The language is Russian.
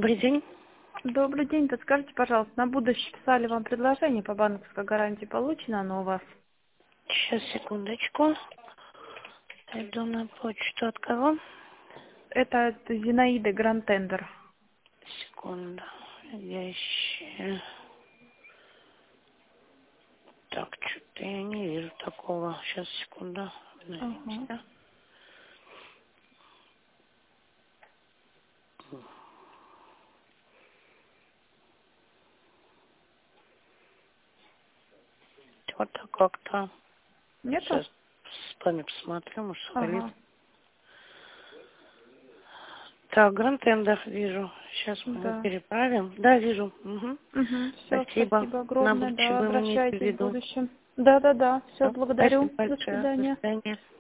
Добрый день. Добрый день. Подскажите, пожалуйста, на будущее писали вам предложение по банковской гарантии. Получено оно у вас? Сейчас, секундочку. Иду на почту. От кого? Это от Зинаиды Гранд-Тендер. Секунду. Я еще... Так, что-то я не вижу такого. Сейчас, секунду. Ага. Обновимся. Что-то как-то... Нету? Сейчас в спаме посмотрю, может, свалит. Ага. Так, Гранд-Тендер вижу. Сейчас мы его Да. переправим. Да, вижу. Угу. Угу. Все, Спасибо. спасибо На огромное. будущее Да, будем иметь в обращайтесь в виду. будущем. Да. Все, Всё. Спасибо благодарю. До большое. До свидания. свидания.